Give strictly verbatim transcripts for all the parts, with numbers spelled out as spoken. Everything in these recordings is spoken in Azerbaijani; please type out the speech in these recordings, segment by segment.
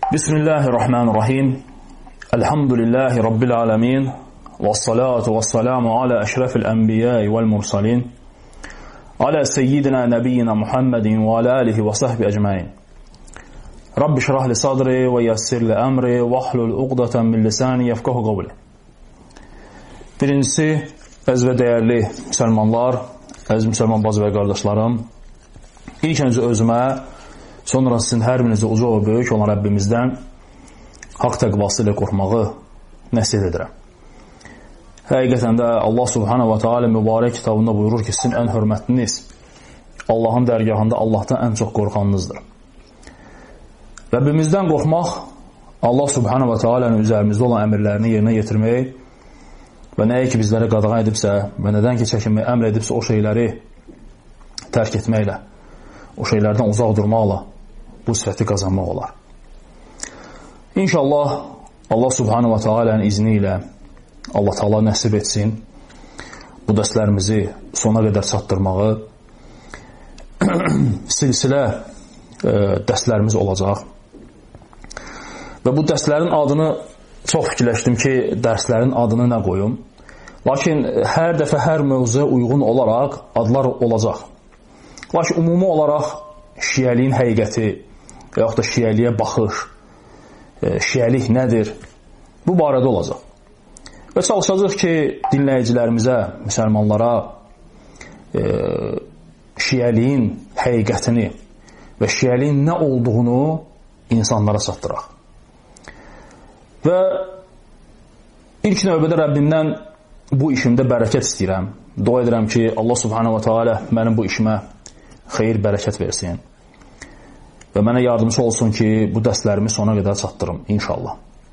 Bismillahirrahmanirrahim. Elhamdülillahi Rabbil alemin. Vessalatu vesselamu ala eşrefil enbiyai vel mursalin. Ala seyyidina nebiyyina Muhammedin ve ala alihi ve sahbi ecmain. Rabbi şrah li sadri ve yassir li emri ve ahlul uqdatan min lisani yefkahu qavli. Birincisi, əziz və dəyərli müsəlmanlar, əziz müsəlman bacı və qardaşlarım, ilk öncə özümə, sonra sizin hər birinizə uca və böyük olan Rəbbimizdən haqq təqvası ilə qorxmağı nəsihət edirəm. Həqiqətən də Allah subhanahu wa ta'ala mübarək kitabında buyurur ki, sizin ən hörmətliniz Allahın dərgahında Allahdan ən çox qorxanınızdır. Rəbbimizdən qorxmaq, Allah subhanahu wa ta'ala'nın üzərimizdə olan əmrlərini yerinə yetirmək və nəyə ki bizlərə qadağan edibsə və nədən ki çəkinməyi əmr edibsə o şeyləri tərk etməklə, o şeylərdən uzaq durmaqla bu sifəti qazanmaq olar. İnşallah Allah subhanahu wa ta'ala'nın izni ilə Allah Taala nəsib etsin bu dərslərimizi sona qədər çatdırmağı. Silsilə e, dərslərimiz olacaq. Və bu dərslərin adını çox fikirləşdim ki, dərslərin adını nə qoyum. Lakin hər dəfə hər mövzuya uyğun olaraq adlar olacaq. Lakin ümumi olaraq şiəliyin həqiqəti və yaxud da şiəliyə baxış, şiəlik nədir, bu barədə olacaq. Və çalışacaq ki, dinləyicilərimizə, müsəlmanlara e, şiəliyin həqiqətini və şiəliyin nə olduğunu insanlara çatdıraq. Və ilk növbədə Rəbbimdən bu işimdə bərəkət istəyirəm. Dua edirəm ki, Allah subhanahu wa ta'ala mənim bu işimə xeyir, bərəkət versin. Və mənə yardımcı olsun ki, bu dərslərimi sona qədər çatdırım, inşallah.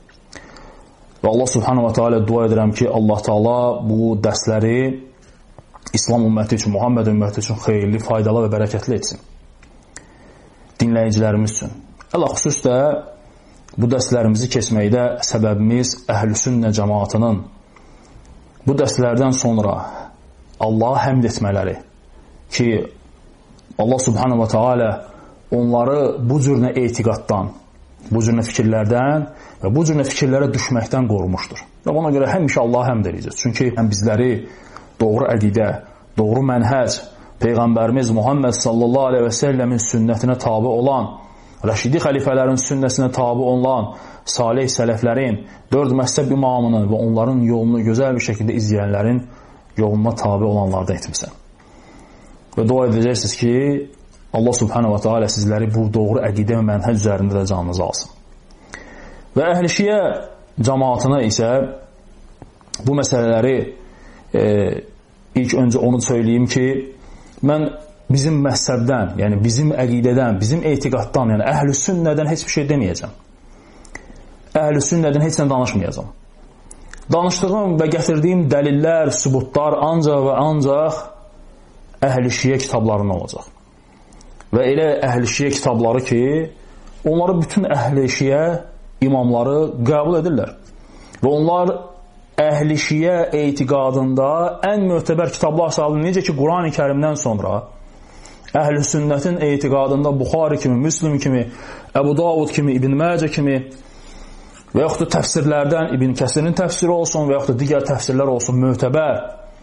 Və Allah subhanahu wa ta'ala dua edirəm ki, Allah Taala bu dərsləri İslam ümməti üçün, Muhammed ümməti üçün xeyirli, faydalı və bərəkətli etsin. Dinləyicilərimiz üçün. Ələxüsus də bu dərslərimizi keçməkdə səbəbimiz Əhl-i-Sünnə cəmaatının bu dərslərdən sonra Allaha həmd etmələri ki, Allah subhanahu wa ta'ala onları bu cürnə etiqaddan, bu cürnə fikirlərdən və bu cürnə fikirlərə düşməkdən qorumuşdur. Və ona görə həmişə Allaha həmd edəcəyik. Çünki bizləri doğru əqidə, doğru mənhəc, Peyğəmbərimiz Muhammed sallallahu aleyhi və səlləmin sünnətinə tabi olan, Rəşidi xəlifələrin sünnəsinə tabi olan, salih sələflərin, dörd məzhəb imamının və onların yolunu gözəl bir şəkildə izləyənlərin yoluna tabi olanlardan etmirsən. Və dua edəcəksiniz ki, Allah subhanahu wa ta'ala sizləri bu doğru əqidə və mənhəc üzərində də canınızı alsın. Və Əhl-i-Şiə cəmaatına isə bu məsələləri e, ilk öncə onu söyləyim ki, mən bizim məzhəbdən, yəni bizim əqidədən, bizim etiqaddan, yəni Əhl-i-Sünnədən heç bir şey deməyəcəm. Əhl-i-Sünnədən heç nə danışmayacam. Danışdığım və gətirdiyim dəlillər, sübutlar ancaq və ancaq Əhl-i-Şiə kitablarında olacaq. Və elə Əhl-i-Şiə kitabları ki, onları bütün Əhl-i-Şiə imamları qəbul edirlər. Və onlar Əhl-i-Şiə etiqadında ən mötəbər kitablar sayılır. Necə ki, Quran-ı Kərimdən sonra Əhl-i-Sünnətin etiqadında Buxari kimi, Müslim kimi, Əbu Davud kimi, İbn Məcə kimi və yaxud da təfsirlərdən İbn Kəsirin təfsiri olsun və yaxud da digər təfsirlər olsun, mötəbər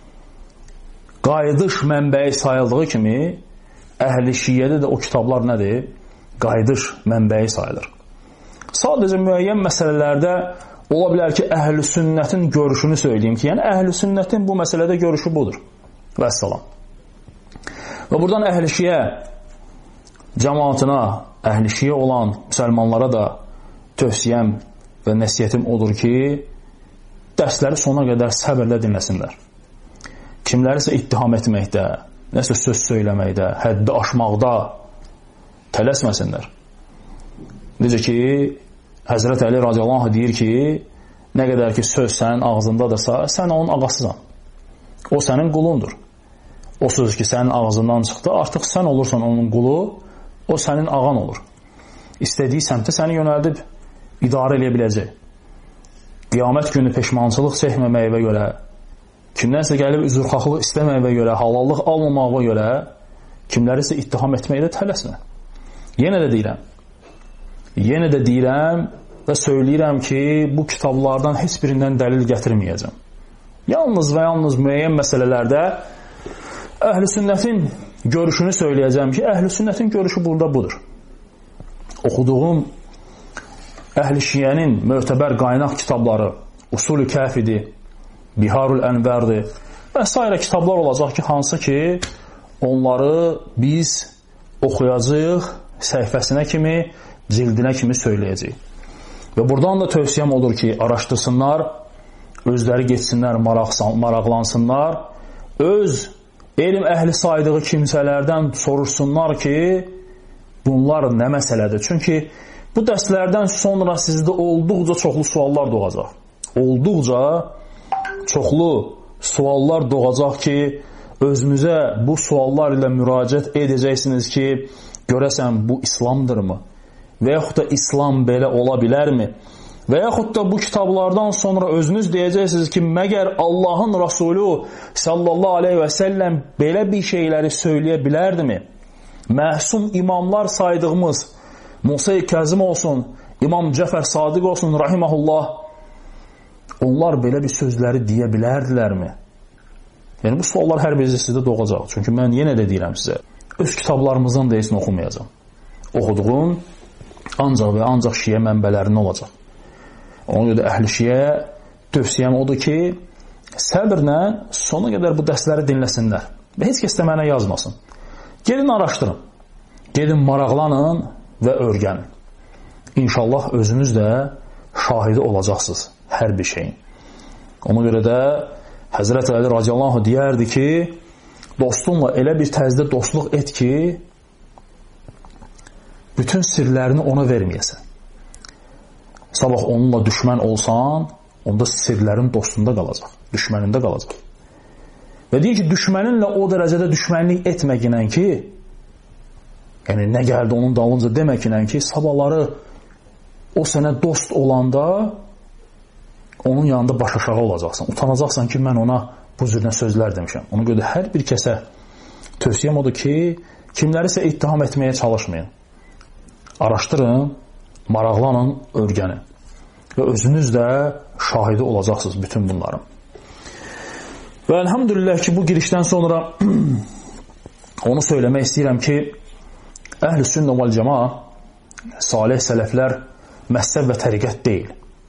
qayıdış mənbəyi sayıldığı kimi Əhl-i-Şiədə də o kitablar nədir? Qayıdış mənbəyi sayılır. Sadəcə müəyyən məsələlərdə ola bilər ki, Əhl-i-Sünnətin görüşünü söyləyeyim ki, yəni Əhl-i-Sünnətin bu məsələdə görüşü budur. Vəssalam. Və buradan Əhl-i-Şiə cəmaatına, Əhl-i-Şiə olan müsəlmanlara da tövsiyəm və nəsiyyətim odur ki, dərsləri sona qədər səbirlə dinləsinlər. Kimlərisə ittiham etməkdə, nəsə söz söyləməkdə, həddi aşmaqda tələsməsinlər. Necə ki, Həzrət Əli radiyallahu anh deyir ki, nə qədər ki söz sənin ağzındadırsa, sən onun ağasısan. O sənin qulundur. O söz ki, sənin ağzından çıxdı, artıq sən olursan onun qulu, o sənin ağan olur. İstədiyi səmtə səni yönəldib idarə eləyə biləcək. Qiyamət günü peşmançılıq çəkməməyivə görə, kimdənsə gəlib üzrxahlıq istəməyivə görə, halallıq almamağına görə kimlərisə ittiham etməkdə tələsmə. Yenə də deyirəm, yenə də deyirəm və söyləyirəm ki, bu kitablardan heç birindən dəlil gətirməyəcəm. Yalnız və yalnız müəyyən məsələlərdə əhl-i sünnətin görüşünü söyləyəcəm ki, əhl-i sünnətin görüşü burada budur. Oxuduğum əhl-i şiənin mötəbər qaynaq kitabları, Usul-ü Kəfidir, Biharul Ənvərdir və s. kitablar olacaq ki, hansı ki, onları biz oxuyacağıq, səhifəsinə kimi, cildinə kimi söyləyəcəyik. Və buradan da tövsiyəm odur ki, araşdırsınlar, özləri getsinlər, maraqlansınlar, öz elm əhli saydığı kimsələrdən soruşsunlar ki, bunlar nə məsələdir? Çünki bu dərslərdən sonra sizdə olduqca çoxlu suallar doğacaq. Olduqca çoxlu suallar doğacaq ki, özünüzə bu suallar ilə müraciət edəcəksiniz ki, görəsən bu İslamdırmı? Və yaxud da İslam belə ola bilərmi? Və yaxud da bu kitablardan sonra özünüz deyəcəksiniz ki, məgər Allahın Rasulü sallallahu aleyhi və səlləm belə bir şeyləri söyləyə bilərdimi? Məhsum imamlar saydığımız Musa-i Kəzim olsun, İmam Cəfər Sadiq olsun, rahiməhullah, onlar belə bir sözləri deyə bilərdilərmi? Yəni, bu suallar hər birisi sizdə doğacaq. Çünki mən yenə də deyirəm sizə, öz kitablarımızdan da heç oxumayacam. Oxuduğum ancaq və ancaq şiə mənbələrində olacaq. Ona görə əhl-i şiəyə tövsiyəm odur ki, səbrlə sona qədər bu dərsləri dinləsinlər və heç kəs də mənə yazmasın. Gedin araşdırın, gedin maraqlanın və öyrənin. İnşallah özünüz də şahidi olacaqsınız hər bir şeyin. Ona görə də Həzrət Əli radiyallahu anh deyərdi ki, dostunla elə bir tərzdə dostluq et ki, bütün sirlərini ona verməyəsən. Sabah onunla düşmən olsan, onda sirlərin dostunda qalacaq, düşmənində qalacaq. Və deyir ki, düşməninlə o dərəcədə düşmənlik etməklə ki, yəni nə gəldi onun dalınca deməklə ki, sabahları o sənə dost olanda onun yanında baş aşağı olacaqsan. Utanacaqsan ki, mən ona bu cürlə sözlər demişəm. Ona görə hər bir kəsə tövsiyəm odur ki, kimlərisə ittiham etməyə çalışmayın. Araşdırın, maraqlanın, öyrənin. Və özünüz də şahidi olacaqsınız bütün bunların. Və elhamdülillah ki, bu girişdən sonra onu söyləmək istəyirəm ki, əhl-i sünnə vəl cəma, salih sələflər məzhəb və təriqət deyil.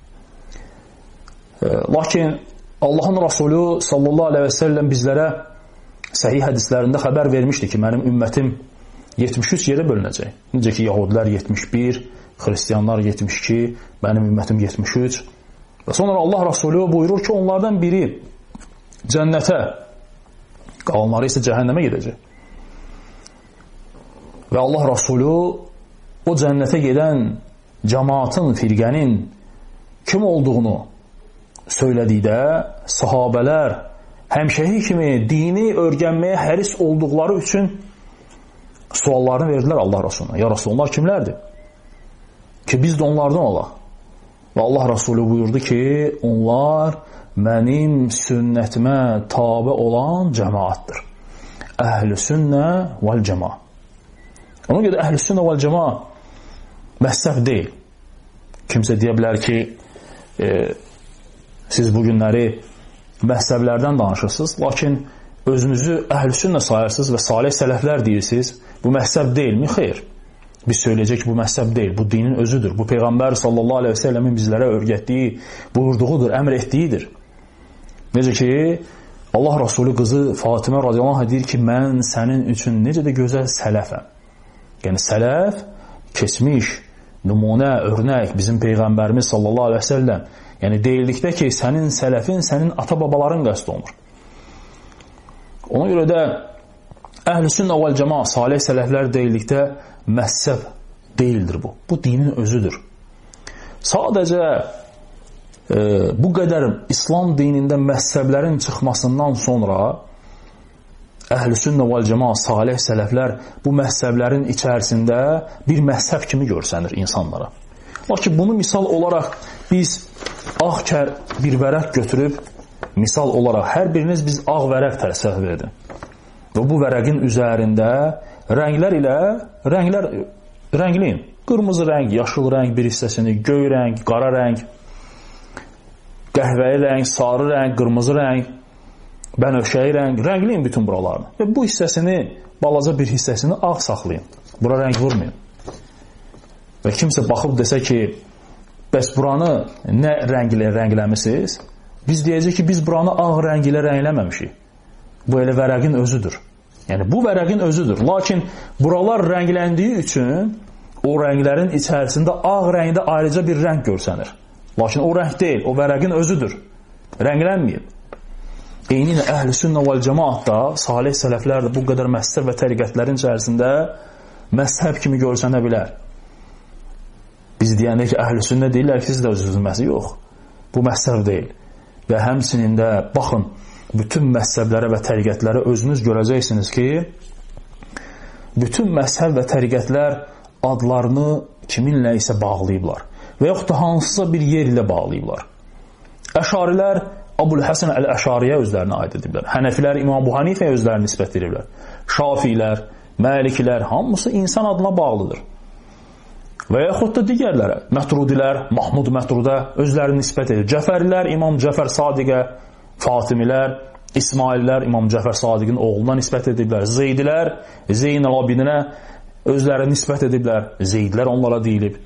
Lakin Allahın Rasulü sallallahu aleyhi və səlləm bizlərə səhih hədislərində xəbər vermişdi ki, mənim ümmətim yetmiş üç yerə bölünəcək. Necə ki, Yahudilər yetmiş bir, Xristiyanlar yetmiş iki, mənim ümmətim yetmiş üç. Və sonra Allah Rasulü buyurur ki, onlardan biri cənnətə, qalanları isə cəhənnəmə gedəcək. Və Allah Rasulü o cənnətə gedən cəmaatın, firqənin kim olduğunu söylədikdə sahabələr həmişəki kimi dini öyrənməyə həris olduqları üçün suallarını verdilər Allah Rasuluna. Ya Rasul, onlar kimlərdir? Ki biz də onlardan olaq. Və Allah Rasulü buyurdu ki, onlar mənim sünnətimə tabi olan cəmaatdır. Əhl-i sünnə vəl cəma. Ona görə əhl-i sünnə vəl cəma məzhəb deyil. Kimsə deyə bilər ki, e, siz bu günləri məzhəblərdən danışırsınız, lakin özünüzü əhl-i sünnə sayırsınız və salih sələflər deyirsiniz. Bu məzhəb deyilmi? Xeyr. Biz söyləyəcək ki, bu məzhəb deyil. Bu dinin özüdür. Bu Peyğəmbər sallallahu aleyhi və səlləmin bizlərə öyrətdiyi, buyurduğudur, əmr etdiyidir. Necə ki, Allah Rasulü qızı Fatimə radiyallahu anh deyir ki, mən sənin üçün necə də gözəl sələfəm. Yəni, sələf, keçmiş, nümunə, örnək, bizim Peyğəmbərimiz sallallahu aleyhi və səlləm. Yəni, deyildikdə ki, sənin sələfin, sənin ata-babaların qəsd olunur. Ona görə də əhl-i sünnə vəl cəma, salih sələflər deyildikdə məzhəb deyildir bu. Bu dinin özüdür. Sadəcə e, bu qədər İslam dinində məzhəblərin çıxmasından sonra əhl-i sünnə vəl cəma, salih sələflər bu məzhəblərin içərisində bir məzhəb kimi görsənir insanlara. Lakin bunu misal olaraq biz ağ kər bir vərəq götürüb, misal olaraq hər biriniz biz ağ vərəq təsəvvür edin. Və bu vərəqin üzərində rənglər ilə rənglər rəngləyin. Qırmızı rəng, yaşıl rəng bir hissəsini, göy rəng, qara rəng, qəhvəyi rəng, sarı rəng, qırmızı rəng, bənövşəyi rəng, rəngləyin bütün buralarını. Və bu hissəsini, balaca bir hissəsini ağ saxlayın. Bura rəng vurmayın. Və kimsə baxıb desə ki, bəs buranı nə rəng ilə rəngləmisiniz? Biz deyəcək ki, biz buranı ağ rəng ilə rəngləməmişik. Bu elə vərəqin özüdür. Yəni, bu vərəqin özüdür. Lakin buralar rəngləndiyi üçün o rənglərin içərisində ağ rəngdə ayrıca bir rəng görsənir. Lakin o rəng deyil, o vərəqin özüdür. Rənglənməyib. Eyni ilə əhl-i sünnə vəl cəmaat da, salih sələflər də bu qədər məzhəb və təriqətlərin içərisində məzhəb kimi görsənə bilər. Biz deyəndə ki, əhl-i sünnə deyirlər ki, siz də özünüzün məzhəbi yox. Bu məzhəb deyil. Və həmçinin də, baxın, bütün məzhəblərə və təriqətlərə özünüz görəcəksiniz ki, bütün məzhəb və təriqətlər adlarını kiminlə isə bağlayıblar. Və yaxud da hansısa bir yer ilə bağlayıblar. Əşarilər Əbul-Həsən Əl-Əşariyə özlərini aid ediblər. Hənəfilər İmam Əbu Hanifəyə özlərini nisbət ediblər. Şafilər, Məliklər, hamısı insan adına bağlıdır. Və yaxud da digərlərə, Mətrudilər, Mahmud Mətrudə özlərini nisbət edir. Cəfərilər, İmam Cəfər Sadiqə, Fatimilər, İsmaillər, İmam Cəfər Sadiqin oğluna nisbət ediblər. Zeydilər, Zeynəl Abidinə özlərini nisbət ediblər. Zeydlər onlara deyilib.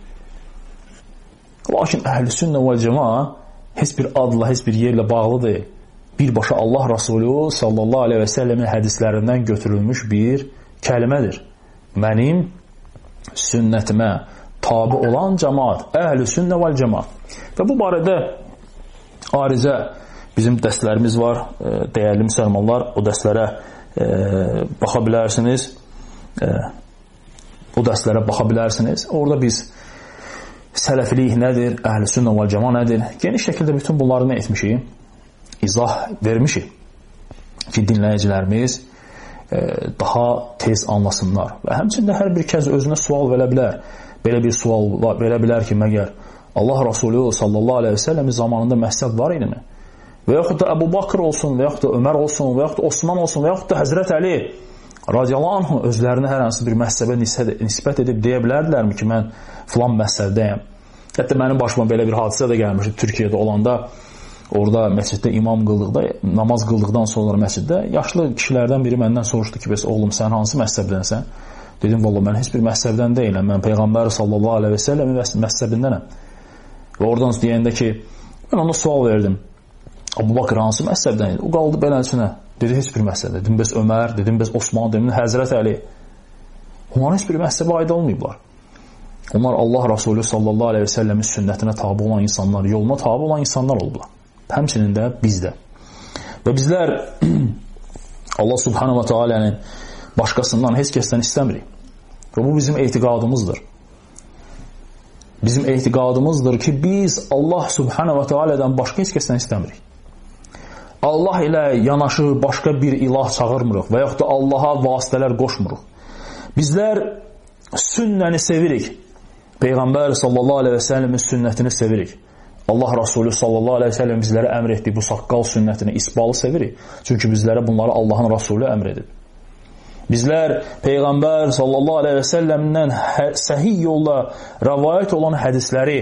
Lakin əhl-i sünnə vəl cəmaat heç bir adla, heç bir yerlə bağlı deyil. Birbaşa Allah Rasulü sallallahu aleyhi və səlləmin hədislərindən götürülmüş bir kəlmədir. Mənim sünnətimə tabi olan cəmaat, əhl-i sünnə vəl cəmaat. Və bu barədə ayrıca bizim dərslərimiz var, dəyərli müsəlmanlar, o dərslərə e, baxa bilərsiniz. E, o dərslərə baxa bilərsiniz. Orada biz sələfilik nədir, əhl-i sünnə vəl cəmaat nədir? Geniş şəkildə bütün bunları nə etmişik? İzah vermişik ki, dinləyicilərimiz e, daha tez anlasınlar. Və həmçində hər bir kəs özünə sual verə bilər. Belə bir sual verə bilər ki, məgər Allah Rasulü sallallahu aleyhi və səlləmin zamanında məhsəb var idimi? Və yaxud da Əbu Bakr olsun, və yaxud da Ömər olsun, və yaxud da Osman olsun, və yaxud da Həzrət Əli radiyallahu anh özlərini hər hansı bir məhsəbə nisbət edib deyə bilərdilərmi ki, mən filan məhsəbdəyəm. Hətta mənim başıma belə bir hadisə də gəlmişdi Türkiyədə olanda, orada məsciddə imam qıldıqda, namaz qıldıqdan sonra məsciddə yaşlı kişilərdən biri məndən soruşdu ki, bəs oğlum sən hansı məhsəbdənsən? Dedim, valla mən heç bir məhsəbdən deyiləm, mən Peyğəmbər sallallahu aleyhi və səlləmin məhsəbindənəm. Və oradan deyəndə ki, mən ona sual verdim, Əbu Bakr hansı məhsəbdən idi? O qaldı beləsinə. Dedi, heç bir məhsəbdə. Dedim, bəs Ömər, dedim, bəs Osman, dedim, Həzrət Əli. Onlar heç bir məhsəbə aid olmayıblar. Onlar Allah Rasulü sallallahu aleyhi və səlləmin sünnətinə tabi olan insanlar, yoluna tabi olan insanlar olublar. Həmçinin də bizdə. Və bizlər Allah subhanahu wa ta'alənin başqasından heç kəsdən istəmirik. Və bu bizim etiqadımızdır. Bizim etiqadımızdır ki, biz Allah subhanahu wa ta'alədən başqa heç kəsdən istəmirik. Allah ilə yanaşı başqa bir ilah çağırmırıq və yaxud da Allaha vasitələr qoşmuruq. Bizlər sünnəni sevirik. Peyğəmbər sallallahu aleyhi və səlləmin sünnətini sevirik. Allah Rasulü sallallahu aleyhi və səlləm bizlərə əmr etdiyi bu saqqal sünnətini, isbalı sevirik. Çünki bizlərə bunları Allahın Rasulü əmr edib. Bizlər Peyğəmbər sallallahu aleyhi və səlləmdən səhih yolla rəvayət olan hədisləri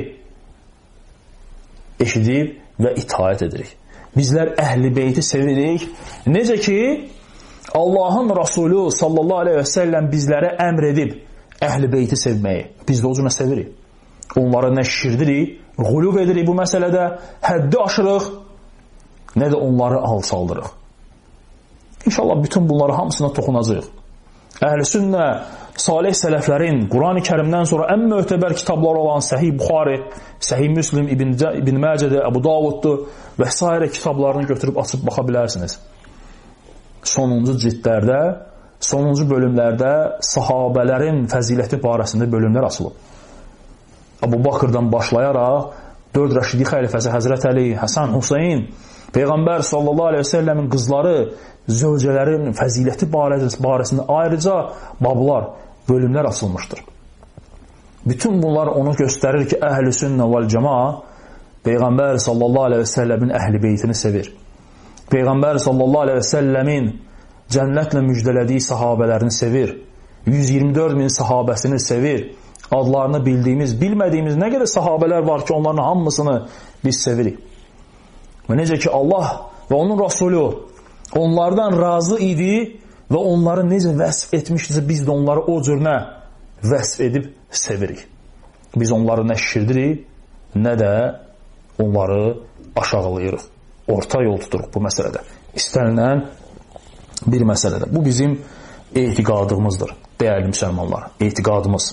eşidib və itaət edirik. Bizlər əhl-i beyti sevirik. Necə ki, Allahın Rasulü sallallahu aleyhi və səlləm bizlərə əmr edib əhl-i beyti sevməyi. Biz də o cürə sevirik. Onları nə şişirdirik, qulub edirik bu məsələdə, həddi aşırıq, nə də onları alçaldırıq. İnşallah bütün bunları hamısına toxunacaq. Əhl-i sünnə, salih sələflərin Quran-ı Kərimdən sonra ən möhtəbər kitablar olan Səhih Buxari, Səhih Müslim, İbn, İbn Məcədə, Əbu Davuddur və s. kitablarını götürüb açıb baxa bilərsiniz. Sonuncu cildlərdə, sonuncu bölümlərdə sahabələrin fəziləti barəsində bölümlər açılıb. Əbu Bakırdan başlayaraq dörd rəşidi xəlifəsi Həzrət Əli, Həsən, Hüseyin, Peyğəmbər sallallahu aleyhi və səlləmin qızları, zövcələrin fəziləti barəsində ayrıca bablar, bölümlər açılmışdır. Bütün bunlar onu göstərir ki, əhl-i sünnə vəl cəmaat Peyğəmbər sallallahu aleyhi və səlləmin əhl-i beytini sevir. Peyğəmbər sallallahu aleyhi və səlləmin cənnətlə müjdələdiyi sahabələrini sevir. yüz iyirmi dörd min sahabəsini sevir. adlarını bildiyimiz, bilmədiyimiz nə qədər sahabələr var ki, onların hamısını biz sevirik. Və necə ki Allah və onun Rasulü onlardan razı idi və onları necə vəsf etmişdirsə, biz də onları o cürünə vəsf edib sevirik. Biz onları nə şişirdirik, nə də onları aşağılayırıq. Orta yol tuturuq bu məsələdə. İstənilən bir məsələdə. Bu bizim etiqadımızdır, dəyərli müsəlmanlar, etiqadımız.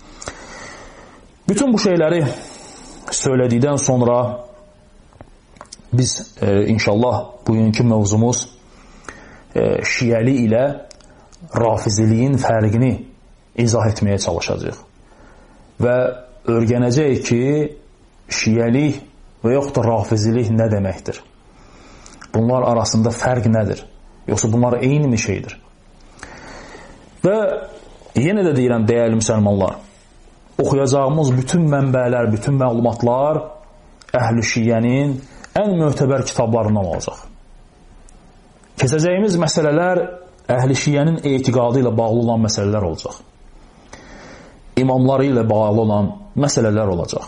Bütün bu şeyləri söylədikdən sonra biz e, inşallah bugünkü mövzumuz e, şiəli ilə rafiziliyin fərqini izah etməyə çalışacağıq. Və öyrənəcəyik ki, şiəlik və yoxud da rafizilik nə deməkdir? Bunlar arasında fərq nədir? Yoxsa bunlar eyni mi şeydir? Və yenə də deyirəm, dəyərli müsəlmanlar, oxuyacağımız bütün mənbələr, bütün məlumatlar əhl-i şiənin ən möhtəbər kitablarından olacaq. Keçəcəyimiz məsələlər əhl-i şiənin etiqadı ilə bağlı olan məsələlər olacaq. İmamları ilə bağlı olan məsələlər olacaq.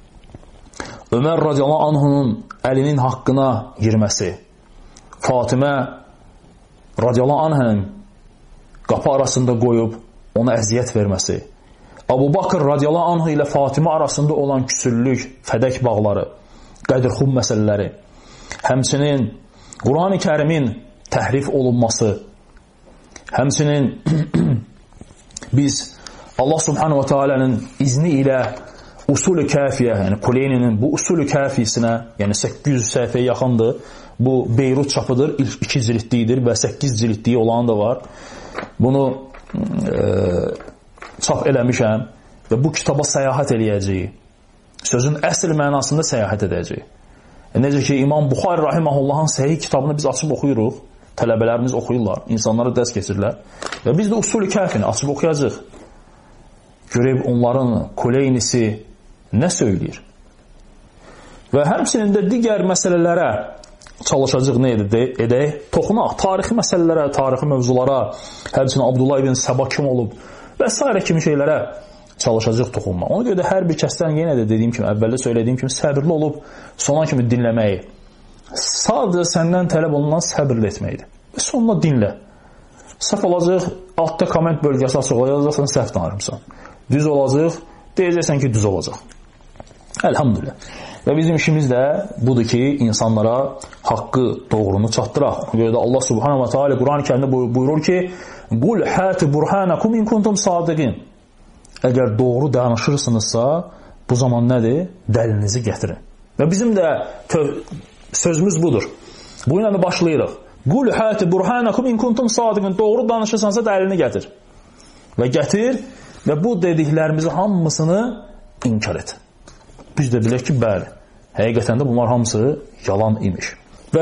Ömər radiyallahu anhunun əlinin haqqına girməsi, Fatimə radiyallahu anhının qapı arasında qoyub ona əziyyət verməsi, Abu Bakr radiyallahu anhu ilə Fatimə arasında olan küsüllük, fədək bağları, Qədirxum məsələləri, həmçinin Quran-ı Kərimin təhrif olunması, həmçinin biz Allah subhanahu wa ta'ala'nın izni ilə usul-ü kəfiyə, yəni Kuleyninin bu usul-ü kəfisinə, yəni səkkiz yüz səhifəyə yaxındır, bu Beyrut çapıdır, ilk iki cildlidir və səkkiz cildliyi olan da var. Bunu e, çap eləmişəm və bu kitaba səyahət eləyəcəyik. Sözün əsl mənasında səyahət edəcəyik. E, necə ki, İmam Buxari rahimahullahın səhih kitabını biz açıb oxuyuruq, tələbələrimiz oxuyurlar, insanlara dərs keçirirlər və biz də usul-ü kəfini açıb oxuyacaq. Görək onların Kuleynisi nə söyləyir? Və həmçinin də digər məsələlərə çalışacaq nə edək? Toxunaq, tarixi məsələlərə, tarixi mövzulara, həmçinin Abdullah ibn Səba kim olub və s. kimi şeylərə çalışacaq toxunmaq. Ona görə də hər bir kəsdən yenə də dediyim kimi, əvvəldə söylədiyim kimi səbirli olub sona kimi dinləməyi. Sadəcə səndən tələb olunan səbirli etməkdir. Və sonuna dinlə. Səhv olacaq, altda komment bölgəsi açıq olacaqsan, səhv danırımsan. Düz olacaq, deyəcəksən ki, düz olacaq. Elhamdülillah. Və bizim işimiz də budur ki, insanlara haqqı, doğrunu çatdıraq. Ona görə də Allah subhanahu wa ta'ala Quran-ı Kərimdə buyurur ki, "Qul hatu burhanakum in kuntum sadiqin." Əgər doğru danışırsınızsa, bu zaman nədir? Dəlilinizi gətirin. Və bizim də sözümüz budur. Bu ilə başlayırıq. "Qul hatu burhanakum in kuntum sadiqin." Doğru danışırsansa dəlilini gətir. Və gətir və bu dediklərimizi hamısını inkar et. Biz də bilək ki, bəli, həqiqətən də bunlar hamısı yalan imiş. Və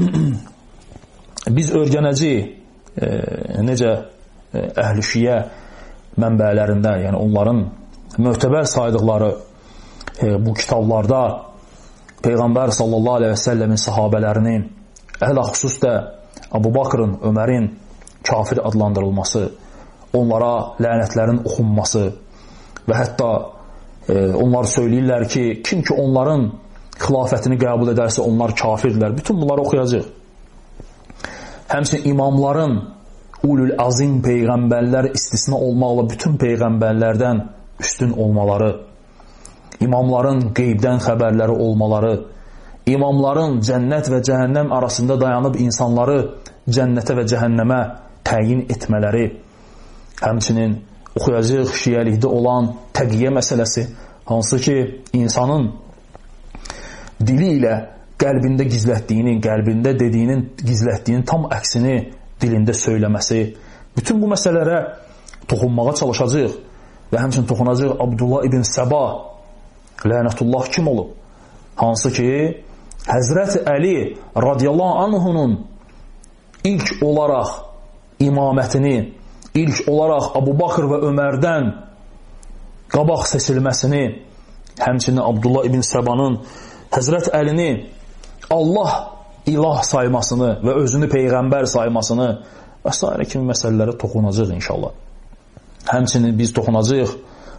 biz öyrənəcəyik e, necə e, əhl-i şiə mənbələrində, yəni onların möhtəbər saydıqları e, bu kitablarda Peyğəmbər sallallahu aleyhi və səlləmin sahabələrinin, əhlə-xüsus da Abu Bakrın, Ömərin kafir adlandırılması, onlara lənətlərin oxunması və hətta e, onlar söyləyirlər ki, kim ki onların xilafətini qəbul edərsə onlar kafirdirlər. Bütün bunları oxuyacaq. Həmçinin imamların ulul azim peyğəmbərlər istisna olmaqla bütün peyğəmbərlərdən üstün olmaları, imamların qeybdən xəbərləri olmaları, imamların cənnət və cəhənnəm arasında dayanıb insanları cənnətə və cəhənnəmə təyin etmələri, həmçinin oxuyacaq şiəlikdə olan təqiyyə məsələsi, hansı ki, insanın dili ilə qəlbində gizlətdiyini, qəlbində dediyinin gizlətdiyinin tam əksini dilində söyləməsi, bütün bu məsələlərə toxunmağa çalışacaq və həmçinin toxunacaq Abdullah ibn Səba, lənətullah kim olub? Hansı ki, Həzrət Əli radiyallahu anhunun ilk olaraq imamətini, ilk olaraq Abu Bakr və Ömərdən qabaq seçilməsini, həmçinin Abdullah ibn Səbanın Həzrət Əlini Allah ilah saymasını və özünü peyğəmbər saymasını və s. kimi məsələlərə toxunacaq inşallah. Həmçinin biz toxunacaq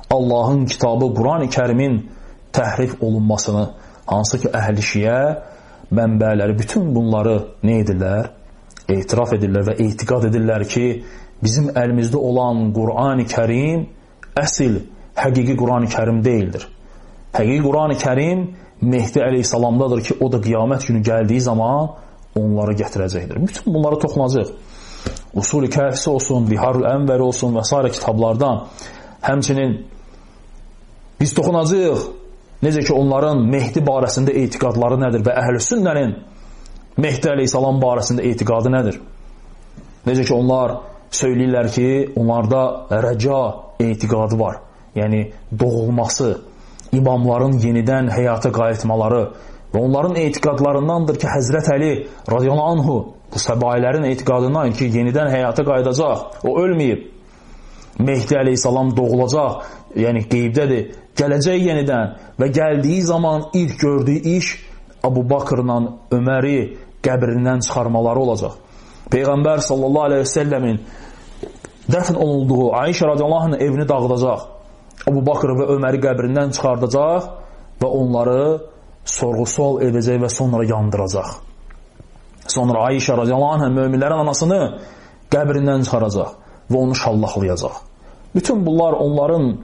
Allahın kitabı Quran-ı Kərimin təhrif olunmasını, hansı ki əhl-i şiə mənbələri bütün bunları nə edirlər? Etiraf edirlər və etiqad edirlər ki, bizim əlimizdə olan Quran-ı Kərim əsl, həqiqi Quran-ı Kərim deyildir. Həqiqi Quran-ı Kərim Mehdi əleyhissalamdadır ki, o da qiyamət günü gəldiyi zaman onları gətirəcəkdir. Bütün bunları toxunacaq. Usul-i Kəhfisi olsun, Biharul Ənvəri olsun və s. kitablardan. Həmçinin biz toxunacaq. Necə ki, onların Mehdi barəsində etiqadları nədir və əhl-i sünnənin Mehdi əleyhissalam barəsində etiqadı nədir? Necə ki, onlar söyləyirlər ki, onlarda rəca etiqadı var. Yəni, doğulması, imamların yenidən həyata qayıtmaları və onların etiqadlarındandır ki, Həzrət Əli radiyallahu anhu bu səbailərin etiqadından ki, yenidən həyata qayıdacaq, o ölməyib. Mehdi əleyhissalam doğulacaq, yəni qeybdədir, gələcək yenidən və gəldiyi zaman ilk gördüyü iş Əbu Bakrla Öməri qəbrindən çıxarmaları olacaq. Peyğəmbər sallallahu aleyhi ve səlləmin dəfn olunduğu Ayşə radiyallahu anh'ın evini dağıdacaq. Əbu Bakr və Öməri qəbrindən çıxardacaq və onları sorğu-sual edəcək və sonra yandıracaq. Sonra Ayşə radiyallahu anh'a möminlərin anasını qəbrindən çıxaracaq və onu şallaqlayacaq. Bütün bunlar onların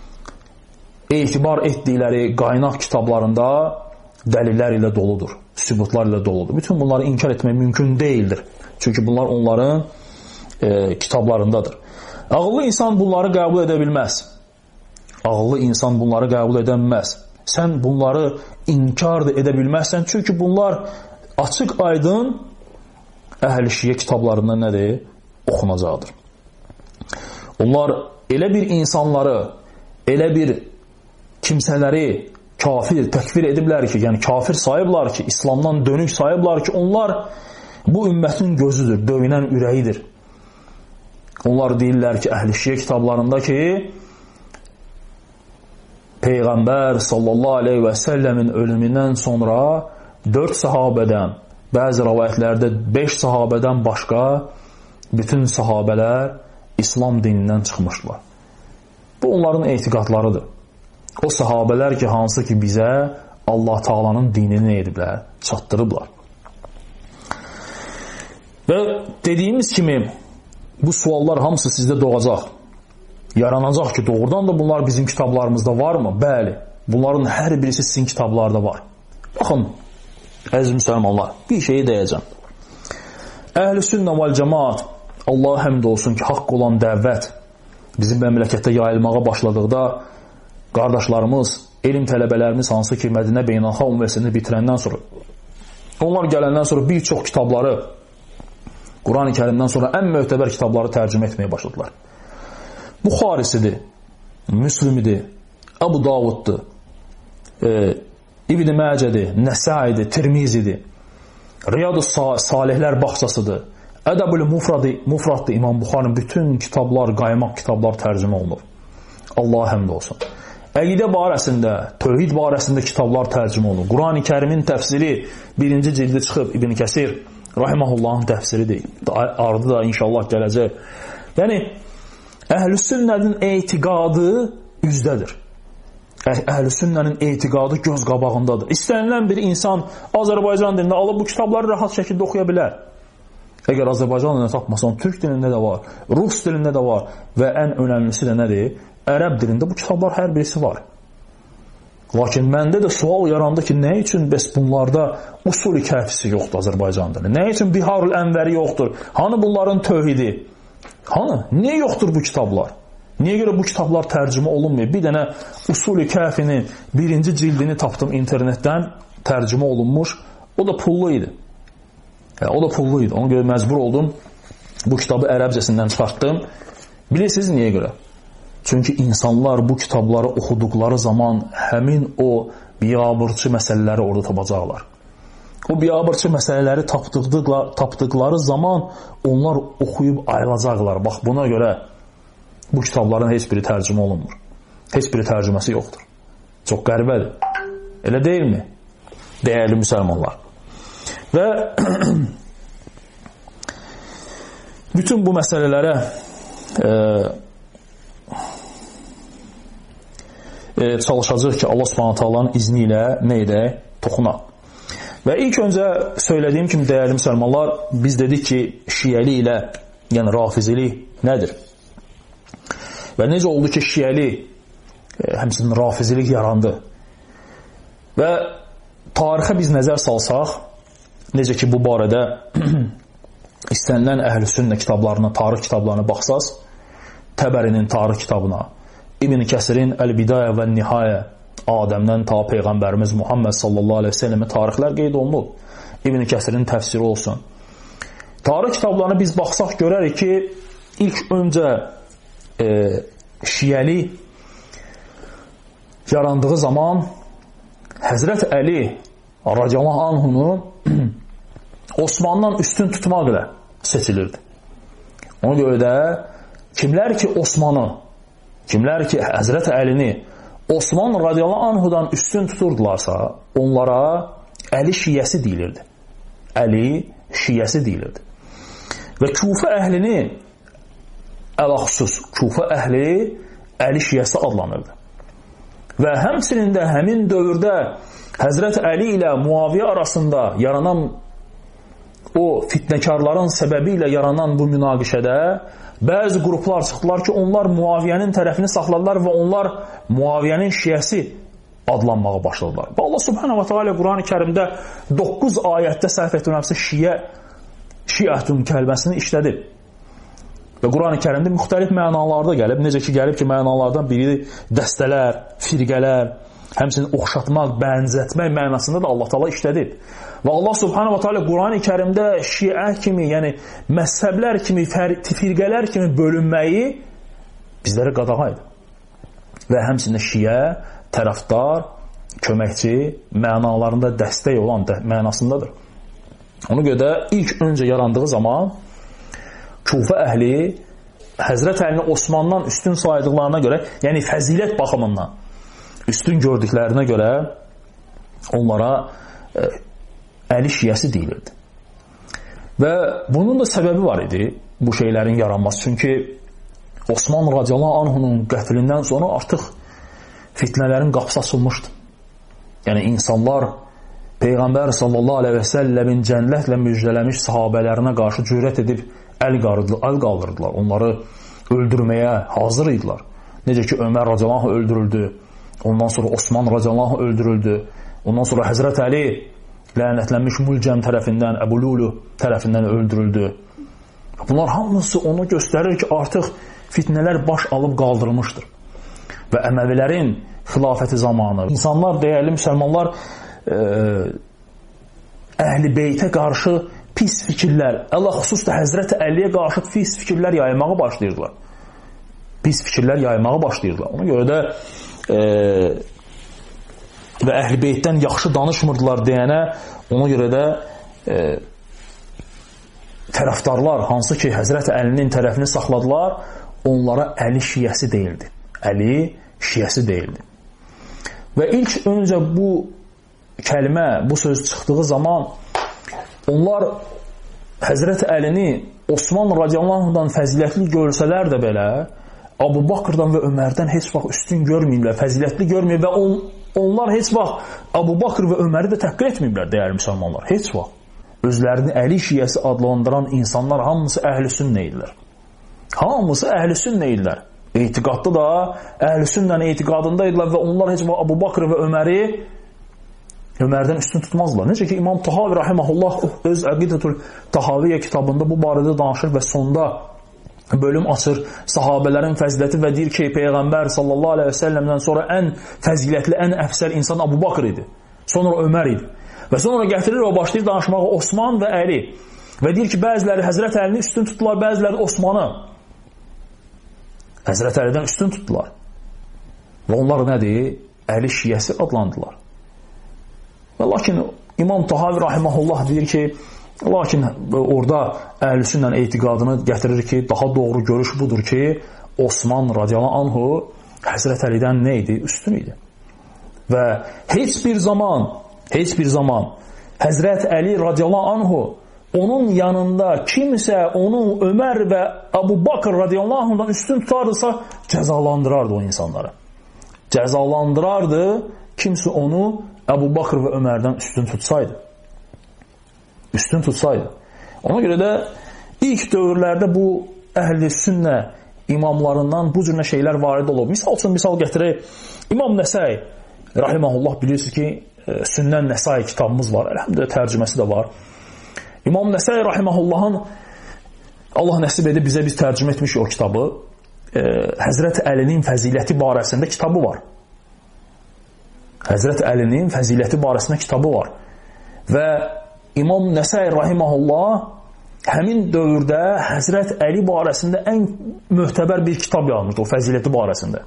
etibar etdikləri qaynaq kitablarında dəlillər ilə doludur, sübutlar ilə doludur. Bütün bunları inkar etmək mümkün deyildir. Çünki bunlar onların e, kitablarındadır. Ağıllı insan bunları qəbul edə bilməz. Ağıllı insan bunları qəbul edə bilməz. Sən bunları inkar edə bilməzsən. Çünki bunlar açıq aydın əhl-i şiə kitablarından nədir? Oxunacaqdır. Onlar elə bir insanları, elə bir kimsələri kafir, təkfir ediblər ki, yəni kafir sayıblar ki, İslamdan dönük sayıblar ki, onlar bu ümmətin gözüdür, döyünən ürəyidir. Onlar deyirlər ki, əhl-i şiə kitablarında ki, Peyğəmbər sallallahu aleyhi və səlləmin ölümündən sonra dörd sahabədən, bəzi rəvayətlərdə beş sahabədən başqa bütün sahabələr İslam dinindən çıxmışlar. Bu onların etiqadlarıdır. O sahabələr ki, hansı ki bizə Allah Taala'nın dinini ediblər, çatdırıblar. Və dediyimiz kimi bu suallar hamısı sizdə doğacaq. Yaranacaq ki, doğrudan da bunlar bizim kitablarımızda varmı? Bəli, bunların hər birisi sizin kitablarda var. Baxın, əziz müsəlmanlar, bir şeyi deyəcəm. Əhl-i sünnə vəl cəmaat, Allah həmd olsun ki, haqq olan dəvət bizim məmləkətdə yayılmağa başladıqda qardaşlarımız, elm tələbələrimiz hansı ki, Mədinə Beynəlxalq Universitetini bitirəndən sonra, onlar gələndən sonra bir çox kitabları, Quran-ı Kərimdən sonra ən möhtəbər kitabları tərcümə etməyə başladılar. Buxarisidir, Müslümidir, Əbu Davuddur, e, İbn-i Məcədir, Nəsaidir, Tirmizidir, Riyad-ı Salihlər Baxçasıdır, Ədəb-ül Mufraddır, İmam Buxarinin bütün kitablar, qaymaq kitablar tərcümə olunur. Allah həmd olsun. Əqidə barəsində, tövhid barəsində kitablar tərcümə olunur. Quran-ı Kərimin təfsiri birinci cildi çıxıb, İbn Kəsir rahiməhullahın təfsiri deyil. Ardı da inşallah gələcək. Yəni, əhl-i sünnənin etiqadı üzdədir. Əhl-i sünnənin etiqadı göz qabağındadır. İstənilən bir insan Azərbaycan dilində alıb bu kitabları rahat şəkildə oxuya bilər. Əgər Azərbaycan dilində tapmasan, Türk dilində də var, Rus dilində də var və ən önəmlisi də nədir? Ərəb dilində bu kitablar hər birisi var. Lakin məndə də sual yarandı ki, nə üçün bəs bunlarda usul-i kəhfisi yoxdur Azərbaycan dilində? Nə üçün Biharul Ənvəri yoxdur? Hanı bunların tövhidi? Hanı? Niyə yoxdur bu kitablar? Niyə görə bu kitablar tərcümə olunmuyor? Bir dənə usul-i kəhfinin birinci cildini tapdım internetdən, tərcümə olunmuş. O da pullu idi. Yəni, o da pullu idi. Ona görə məcbur oldum. Bu kitabı ərəbcəsindən çıxartdım. Bilirsiniz niyə görə? Çünki insanlar bu kitabları oxuduqları zaman həmin o biabırçı məsələləri orada tapacaqlar. O biabırçı məsələləri tapdıqları zaman onlar oxuyub ayrılacaqlar. Bax, buna görə bu kitabların heç biri tərcümə olunmur. Heç biri tərcüməsi yoxdur. Çox qəribədir. Elə deyilmi? Dəyərli müsəlmanlar. Və bütün bu məsələlərə e, e, çalışacaq ki, Allah Subhanahu taalanın izni ilə nə edək? Toxunaq. Və ilk öncə söylədiyim kimi, dəyərli müsəlmanlar, biz dedik ki, şiəli ilə, yəni rafizilik nədir? Və necə oldu ki, şiəli, e, həmçinin rafizilik yarandı? Və tarixə biz nəzər salsaq, necə ki, bu barədə istənilən əhl-i sünnə kitablarına, tarix kitablarına baxsaz, Təbərinin tarix kitabına, İbn Kəsirin Əl-Bidayə və Nihayə, Adəmdən ta Peyğəmbərimiz Muhammed sallallahu aleyhi ve sellemə tarixlər qeyd olunub. İbn Kəsirin təfsiri olsun. Tarix kitablarına biz baxsaq görərik ki, ilk öncə e, şiəli yarandığı zaman Həzrət Əli radiyallahu anhunu Osmandan üstün tutmaq ilə seçilirdi. Ona görə də kimlər ki Osmanı, kimlər ki Həzrət Əlini Osman radiyallahu anhudan üstün tuturdularsa, onlara Əli şiyəsi deyilirdi. Əli şiyəsi deyilirdi. Və Kufə əhlini ələxsus, Kufə əhli Əli şiyəsi adlanırdı. Və həmçinin də həmin dövrdə Həzrət Əli ilə Muaviyyə arasında yaranan o fitnəkarların səbəbi ilə yaranan bu münaqişədə bəzi qruplar çıxdılar ki, onlar Muaviyyənin tərəfini saxladılar və onlar Muaviyyənin şiyəsi adlanmağa başladılar. Və Allah Subhanahu wa Ta'ala Quran-ı Kərimdə doqquz ayətdə səhv etmirəmsə şiyə, şiətun kəlməsini işlədib. Və Quran-ı Kərimdə müxtəlif mənalarda gəlib. Necə ki, gəlib ki, mənalardan biri dəstələr, firqələr, həmçinin oxşatmaq, bənzətmək mənasında da Allah Taala işlədib. Və Allah Subhanahu wa Ta'ala Quran-ı Kərimdə şiə kimi, yəni məzhəblər kimi, firqələr kimi bölünməyi bizlərə qadağan edir. Və həmçinin şiə, tərəfdar, köməkçi mənalarında dəstək olan mənasındadır. Ona görə də ilk öncə yarandığı zaman Kufə əhli Həzrət Əlini Osmandan üstün saydıqlarına görə, yəni fəzilət baxımından üstün gördüklərinə görə onlara e, Əli şiyəsi deyilirdi. Və bunun da səbəbi var idi, bu şeylərin yaranması. Çünki Osman radiyallahu anhunun qətlindən sonra artıq fitnələrin qapısı açılmışdı. Yəni insanlar Peyğəmbər sallallahu aleyhi və səlləmin cənnətlə müjdələmiş sahabələrinə qarşı cürət edib əl qaldırdılar. Onları öldürməyə hazır idilər. Necə ki, Ömər radiyallahu anh öldürüldü. Ondan sonra Osman radiyallahu anh öldürüldü. Ondan sonra Həzrət Əli lənətlənmiş Mülcəm tərəfindən, Əbu Lulu tərəfindən öldürüldü. Bunlar hamısı onu göstərir ki, artıq fitnələr baş alıb qaldırılmışdır. Və Əməvilərin xilafəti zamanı insanlar, dəyərli müsəlmanlar, e, Əhl-i Beytə qarşı pis fikirlər, ələxüsus da Həzrət Əliyə qarşı pis fikirlər yaymağa başlayırdılar. Pis fikirlər yaymağa başlayırdılar. Ona görə də e, və Əhl-i Beytdən yaxşı danışmırdılar deyənə, ona görə də e, tərəfdarlar, hansı ki Həzrət Əlinin tərəfini saxladılar, onlara Əli şiyəsi deyildi. Əli şiyəsi deyildi. Və ilk öncə bu kəlmə, bu söz çıxdığı zaman onlar Həzrət Əlini Osman radiyallahu anhudan fəzilətli görsələr də belə, Abu Bakrdan və Ömərdən heç vaxt üstün görməyiblər, fəzilətli görməyib və on, onlar heç vaxt Abu Bakr və Öməri də təhqir etməyiblər, dəyərli müsəlmanlar. Heç vaxt. Özlərini Əli şiyəsi adlandıran insanlar hamısı əhl-i sünnə idilər. Hamısı əhl-i sünnə idilər. Etiqadda da əhl-i sünnənin etiqadında idilər və onlar heç vaxt Abu Bakr və Öməri Ömərdən üstün tutmazlar. Necə ki, İmam Tahavi rahiməhullah öz Əqidətül Tahaviyyə kitabında bu barədə danışır və sonda bölüm açır sahabələrin fəziləti və deyir ki, Peyğəmbər sallallahu aleyhi və səlləmdən sonra ən fəzilətli, ən əfsər insan Abu Bakr idi. Sonra Ömər idi. Və sonra gətirir o başlayır danışmağa Osman və Əli. Və deyir ki, bəziləri Həzrət Əlini üstün tutdular, bəziləri Osmanı. Həzrət Əlidən üstün tutdular. Və onlar nədir? Əli şiyəsi adlandılar. Və lakin İmam Tahavi rahiməhullah deyir ki, lakin orada əhl-i sünnə etiqadını gətirir ki, daha doğru görüş budur ki, Osman radiyallahu anhu Həzrət Əlidən nə idi? Üstün idi. Və heç bir zaman, heç bir zaman Həzrət Əli radiyallahu anhu onun yanında kimsə onu Ömər və Abu Bakr radiyallahu anhudan üstün tutardısa cəzalandırardı o insanları. cəzalandırardı kimsə onu Əbu Bakr və Ömərdən üstün tutsaydı. Üstün tutsaydı. Ona görə də ilk dövrlərdə bu əhl-i sünnə imamlarından bu cürlə şeylər varid olub. Misal üçün, misal gətirək, İmam Nəsai, rahiməhullah, bilirsiniz ki, Sünnən Nəsai kitabımız var, əlhəmdülə tərcüməsi də var. İmam Nəsai, rahiməhullahın, Allah nəsib edib bizə biz tərcümə etmiş o kitabı, Həzrət Əlinin fəziləti barəsində kitabı var. Həzrət Əlinin fəziləti barəsində kitabı var. Və İmam Nəsai, rahiməhullah, həmin dövrdə Həzrət Əli barəsində ən möhtəbər bir kitab yazmışdı, o fəziləti barəsində.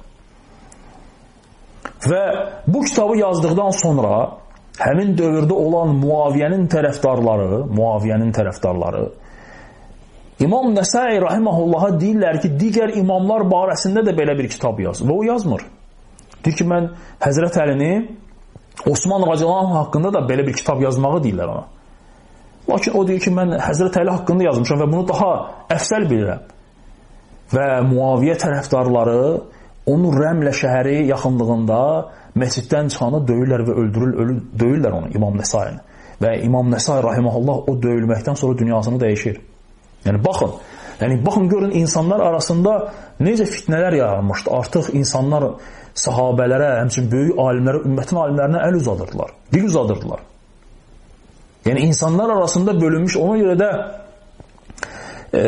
Və bu kitabı yazdıqdan sonra həmin dövrdə olan Muaviyyənin tərəfdarları, Muaviyyənin tərəfdarları İmam Nəsai rahiməhullaha deyirlər ki, digər imamlar barəsində də belə bir kitab yaz. Və o yazmır. Deyir ki, mən Həzrət Əlini, Osman radiyallahu haqqında da belə bir kitab yazmağı deyirlər ona. Lakin o deyir ki, mən Həzrət Əli haqqında yazmışam və bunu daha əfsəl bilirəm. Və Muaviyyə tərəfdarları onu Rəmlə şəhəri yaxınlığında məsciddən çıxanı döyürlər və öldürür, ölür, döyürlər onu, İmam Nəsai'ni. Və İmam Nəsai rahiməhullah o döyülməkdən sonra dünyasını dəyişir. Yəni, baxın, yəni, baxın, görün, insanlar arasında necə fitnələr yaranmışdı. Artıq insanlar sahabələrə, həmçin böyük alimlərə, ümmətin alimlərinə əl uzadırdılar, dil uzadırdılar. Yəni, insanlar arasında bölünmüş, ona görə də e,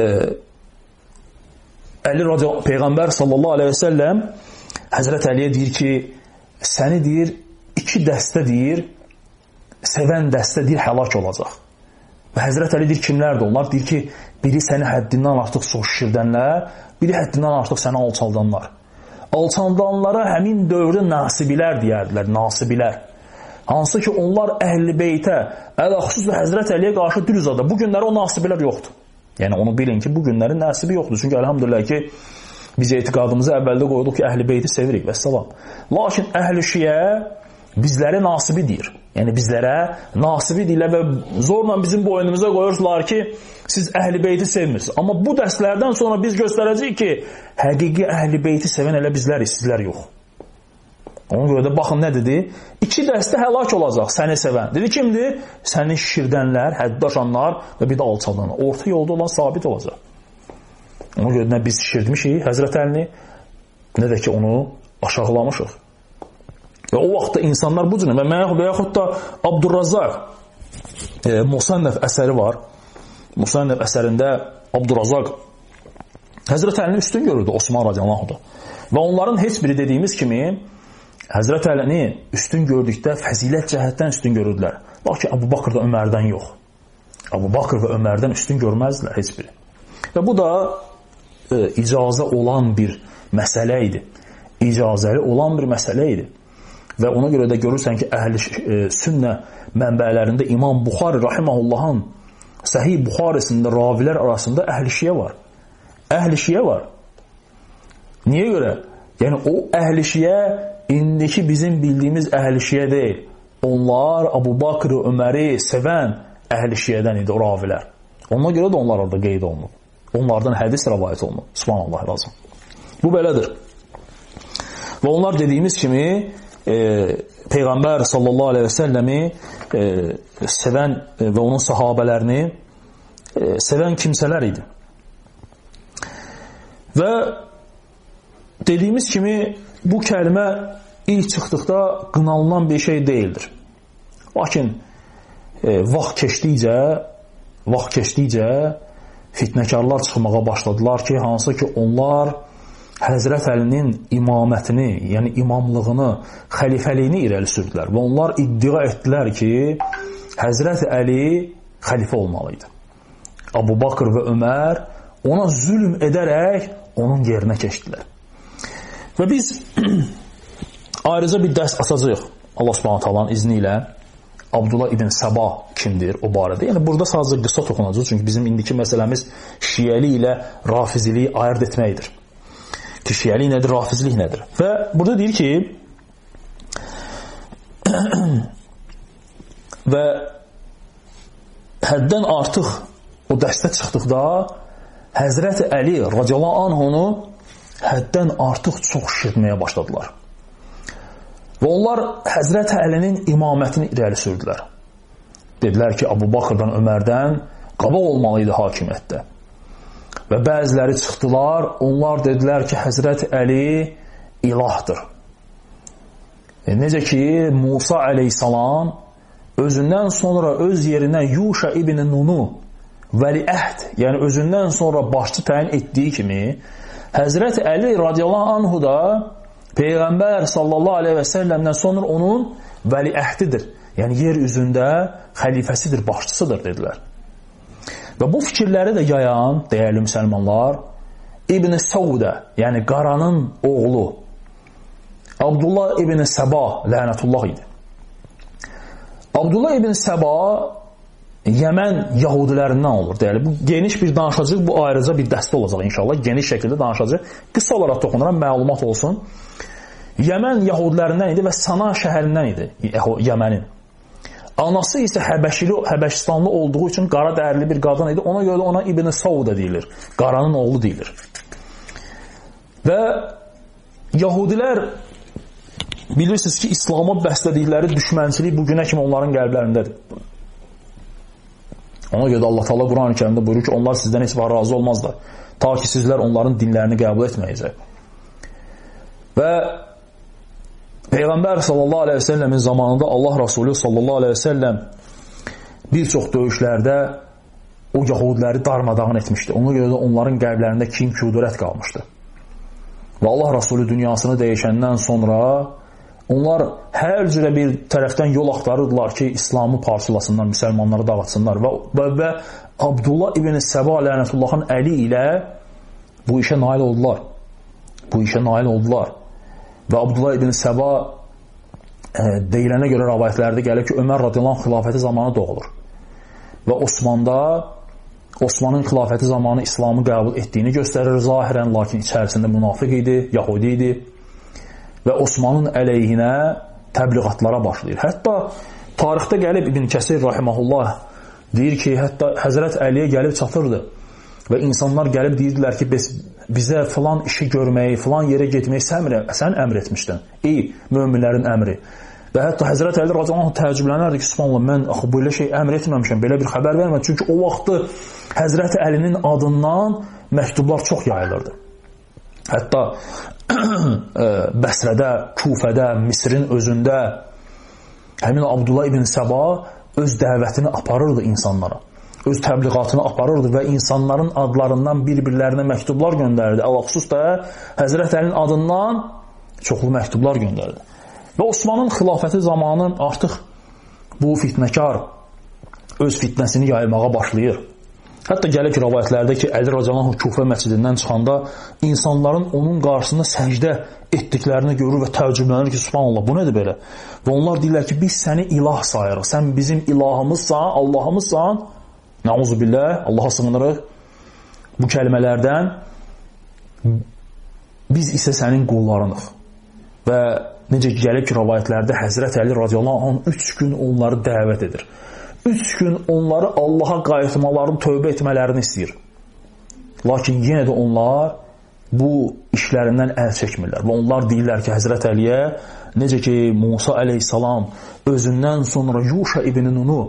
Əli radiyallahu anh, Peyğəmbər sallallahu aleyhi və səlləm Həzrət Əliyə deyir ki, səni deyir, iki dəstə deyir, sevən dəstə deyir, həlak olacaq. Və Həzrət Əli deyir, kimlərdir onlar? Deyir ki, biri səni həddindən artıq çox şişirdənlər, biri həddindən artıq səni alçaldanlar. Alçaldanlara həmin dövrdə nasibilər deyərdilər, nasibilər. Hansı ki, onlar əhl-i beytə, ələxüsus və Həzrət Əliyə qarşı dil uzadır. Bu günləri o nasibilər yoxdur. Yəni, onu bilin ki, bu günlərin nəsibi yoxdur. Çünki əlhamdülillah ki, biz etiqadımızı əvvəldə qoyduq ki, əhl-i beyti sevirik və səlam. Lakin əhl-i şiə bizlərə nasibi deyir. Yəni, bizlərə nasibi deyirlər və zorla bizim boynumuza qoyurlar ki, siz əhl-i beyti sevmirsiniz. Amma bu dərslərdən sonra biz göstərəcəyik ki, həqiqi əhl-i beyti sevən elə bizlərik, sizlər yox. Ona görə də baxın nə dedi? İki dəstə həlak olacaq səni sevən. Dedi, kimdir? Səni şişirdənlər, həddi aşanlar və bir də alçaldanlar. Orta yolda olan sabit olacaq. Ona görə nə biz şişirdmişik Həzrət Əlini, nə də ki onu aşağılamışıq. Və o vaxtda insanlar bu cürə və yaxud da Abdurrazaq e, Musannəf əsəri var. Musannəf əsərində Abdurrazaq Həzrət Əlini üstün görürdü Osman radiyallahu anh. Və onların heç biri dediyimiz kimi Həzrət Əlini üstün gördükdə fəzilət cəhətdən üstün görürdülər. Lakin Əbu Bakr da Ömərdən yox. Əbu Bakr və Ömərdən üstün görməzdilər heç biri. Və bu da e, icazə olan bir məsələ idi. İcazəli olan bir məsələ idi. Və ona görə də görürsən ki, əhl-i e, sünnə mənbələrində İmam Buxari rahiməhullahın Səhih Buxarisində ravilər arasında əhl-i şiə var. Əhl-i şiə var. Niyə görə? Yəni, o əhl-i şiə indiki bizim bildiyimiz əhl-i şiə deyil. Onlar Əbu Bakr, Öməri sevən əhl-i şiədən idi o ravilər. Ona görə də onlar orada qeyd olunub. Onlardan hədis rəvayət olunub. Subhanallah lazım. Bu belədir. Və onlar dediyimiz kimi e, Peyğəmbər sallallahu aleyhi və səlləmi e, sevən e, və onun sahabələrini e, sevən kimsələr idi. Və dediyimiz kimi bu kəlmə ilk çıxdıqda qınalınan bir şey deyildir. Lakin e, vaxt keçdikcə, vaxt keçdikcə fitnəkarlar çıxmağa başladılar ki, hansı ki onlar Həzrət Əlinin imamətini, yəni imamlığını, xəlifəliyini irəli sürdülər. Və onlar iddia etdilər ki, Həzrət Əli xəlifə olmalıydı. Əbu Bakr və Ömər ona zülm edərək onun yerinə keçdilər. Və biz ayrıca bir dərs açacağıq Allah Subhanahu taalanın izni ilə. Abdullah ibn Səba kimdir o barədə? Yəni, burada sadəcə qısa toxunacaq. Çünki bizim indiki məsələmiz şiəli ilə rafiziliyi ayırt etməkdir. Ki, şiəli nədir, rafizlik nədir? Və burada deyir ki, və həddən artıq o dəstə çıxdıqda Həzrət Əli radiyallahu anh onu həddən artıq çox şişirtməyə başladılar. Və onlar Həzrət Əlinin imamətini irəli sürdülər. Dedilər ki, Əbu Bakrdan, Ömərdən qabaq olmalıydı hakimiyyətdə. Və bəziləri çıxdılar, onlar dedilər ki, Həzrət Əli ilahdır. E, necə ki, Musa əleyhissalam özündən sonra öz yerinə Yuşa ibn Nunu vəliəhd, yəni özündən sonra başçı təyin etdiyi kimi, Həzrət Əli radiyallahu anhu da Peyğəmbər sallallahu aleyhi və səlləmdən sonra onun vəliəhdidir. Yəni yer üzündə xəlifəsidir, başçısıdır dedilər. Və bu fikirləri də yayan, dəyərli müsəlmanlar, İbn Səudə, yəni Qaranın oğlu Abdullah ibn Səba lənətullah idi. Abdullah ibn Səba Yəmən yahudilərindən olur. Deyəli, bu geniş bir danışacaq, bu ayrıca bir dəstə olacaq inşallah. Geniş şəkildə danışacaq. Qısa olaraq toxunuram, məlumat olsun. Yəmən yahudilərindən idi və Sana şəhərindən idi Yəmənin. Anası isə Həbəşili, Həbəşistanlı olduğu üçün qara dərili bir qadın idi. Ona görə də ona İbn Səudə deyilir. Qaranın oğlu deyilir. Və yahudilər bilirsiniz ki, İslama bəslədikləri düşmənçilik bugünə kimi onların qəlblərindədir. Ona görə də Allah Teala Quran-ı Kərimdə buyurur ki, onlar sizdən heç vaxt razı olmazlar. Ta ki sizlər onların dinlərini qəbul etməyəcək. Və Peyğəmbər sallallahu aleyhi və səlləmin zamanında Allah Rasulü sallallahu aleyhi və səlləm bir çox döyüşlərdə o yahudiləri darmadağın etmişdi. Ona görə də onların qəlblərində kin, kudurət qalmışdı. Və Allah Rasulü dünyasını dəyişəndən sonra onlar hər cürə bir tərəfdən yol axtarırdılar ki, İslamı parçalasınlar, müsəlmanları dağıtsınlar. Və, və, və Abdullah ibn Səba lənətullahın əli ilə bu işə nail oldular. Bu işə nail oldular. Və Abdullah ibn Səba e, deyilənə görə rəvayətlərdə gəlir ki, Ömər radiyallahu xilafəti zamanı doğulur. Və Osmanda, Osmanın xilafəti zamanı İslamı qəbul etdiyini göstərir zahirən, lakin içərisində münafiq idi, yahudi idi. Və Osmanın əleyhinə təbliğatlara başlayır. Hətta tarixdə gəlib İbn Kəsir rahiməhullah deyir ki, hətta Həzrət Əliyə gəlib çatırdı və insanlar gəlib deyirdilər ki, biz, bizə filan işi görməyi, filan yerə getməyi sən, sən əmr etmişdin. Ey, möminlərin əmri. Və hətta Həzrət Əli radiyallahu anh təəccüblənərdi ki, subhanallah, mən axı belə şey əmr etməmişəm, belə bir xəbər vermədim. Çünki o vaxtı Həzrət Əlinin adından məktublar çox yayılırdı. Hətta Bəsrədə, Kufədə, Misrin özündə həmin Abdullah ibn Səba öz dəvətini aparırdı insanlara. Öz təbliğatını aparırdı və insanların adlarından bir-birlərinə məktublar göndərirdi. Əl-xüsus da Həzrət Əlinin adından çoxlu məktublar göndərirdi. Və Osmanın xilafəti zamanı artıq bu fitnəkar öz fitnəsini yaymağa başlayır. Hətta gəlir ki, rəvayətlərdə ki, Əli radiyallahu anh Kufə məscidindən çıxanda insanların onun qarşısında səcdə etdiklərini görür və təəccüblənir ki, subhanallah, bu nədir belə? Və onlar deyirlər ki, biz səni ilah sayırıq, sən bizim ilahımızsan, Allahımızsan, nəuzubillah, Allaha sığınırıq bu kəlmələrdən, biz isə sənin qullarınıq. Və necə gəlib ki, rəvayətlərdə Həzrət Əli radiyallahu anh üç gün onları dəvət edir. Üç gün onları Allaha qayıtmalarını, tövbə etmələrini istəyir. Lakin yenə də onlar bu işlərindən əl çəkmirlər. Və onlar deyirlər ki, Həzrət Əliyə, necə ki, Musa əleyhissalam özündən sonra Yuşa ibn Nunu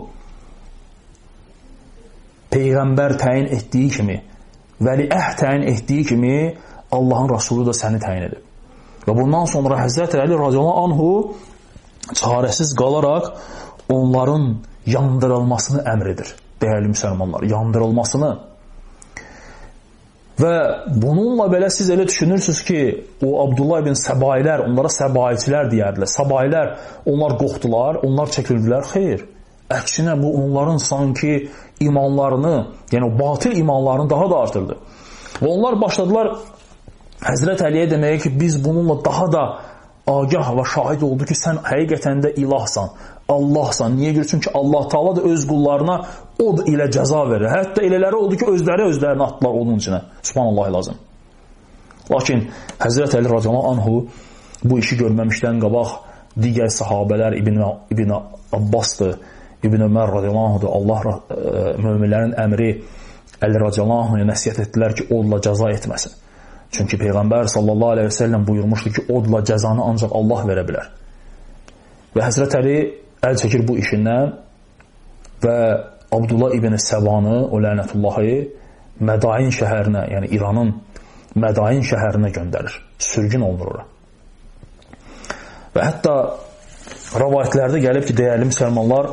Peyğəmbər təyin etdiyi kimi, vəliəhd təyin etdiyi kimi, Allahın Rasulü da səni təyin edib. Və bundan sonra Həzrət Əli radiyallahu anhu çarəsiz qalaraq onların yandırılmasını əmr edir. Dəyərli müsəlmanlar, yandırılmasını. Və bununla belə siz elə düşünürsünüz ki, o Abdullah ibn Səbailər, onlara Səbaicilər deyərdilər. Səbailər, onlar qorxdular, onlar çəkildilər. Xeyr. Əksinə bu onların sanki imanlarını, yəni o batil imanlarını daha da artırdı. Və onlar başladılar Həzrət Əliyə deməyə ki, biz bununla daha da agah və şahid oldu ki, sən həqiqətən də ilahsan, Allahsan. Niyə görə? Çünki Allah Taala da öz qullarına od ilə cəza verir. Hətta elələri oldu ki, özləri özlərini atdılar onun içinə. Subhanallah lazım. Lakin Həzrət Əli radiyallahu anhu bu işi görməmişdən qabaq digər sahabələr İbn, İbn Abbasdır, İbn Ömər radiyallahu anhudur. Allah e, möminlərin əmri Əli radiyallahu anhuya nəsihət etdilər ki, odla cəza etməsin. Çünki Peyğəmbər sallallahu aleyhi və səlləm buyurmuşdu ki, odla cəzanı ancaq Allah verə bilər. Və Həzrət Əli əl çəkir bu işindən və Abdullah ibn Səbanı, o lənətullahi, Mədain şəhərinə, yəni İranın Mədain şəhərinə göndərir. Sürgün olunur ora. Və hətta rəvayətlərdə gəlib ki, dəyərli müsəlmanlar,